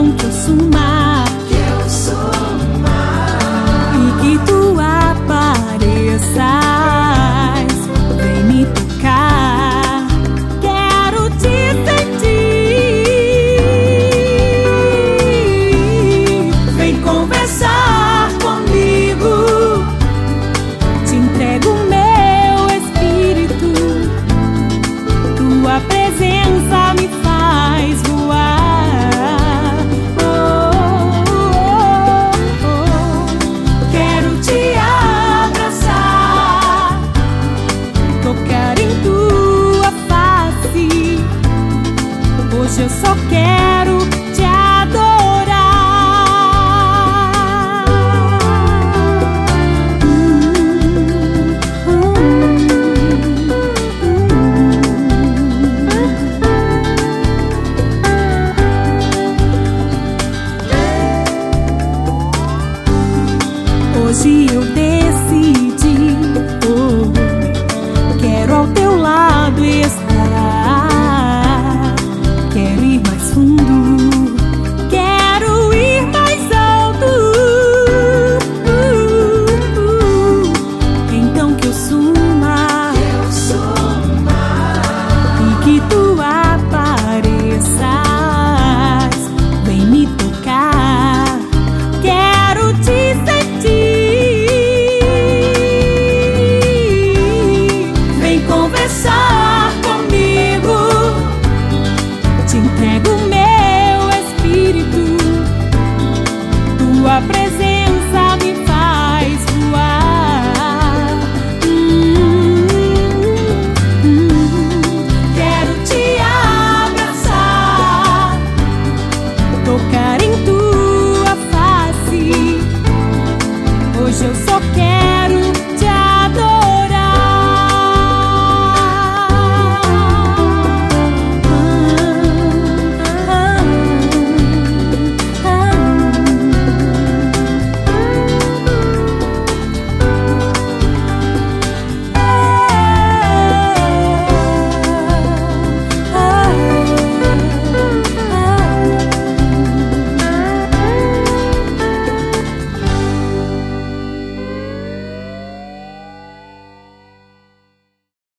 Então que eu suma e que tu apareças, vem me tocar, quero te sentir, vem conversar comigo, te entrego o meu espírito, tua presença me faz voar. Hoje eu só quero te adorar. Hoje eu decidi, quero ao teu lado estar. Quero ir mais fundo, quero ir mais alto. Então que eu suma e que tu apareças, vem me tocar, quero te sentir, vem conversar comigo, te entrego o meu espírito, tua presença